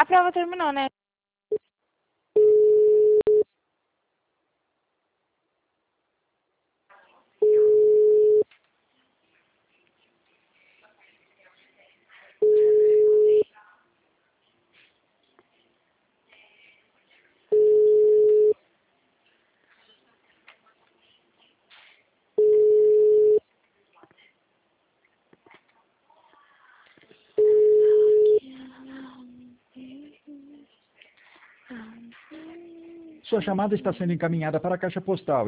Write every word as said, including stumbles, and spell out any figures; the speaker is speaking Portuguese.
a prova terminou, né? Sua chamada está sendo encaminhada para a caixa postal.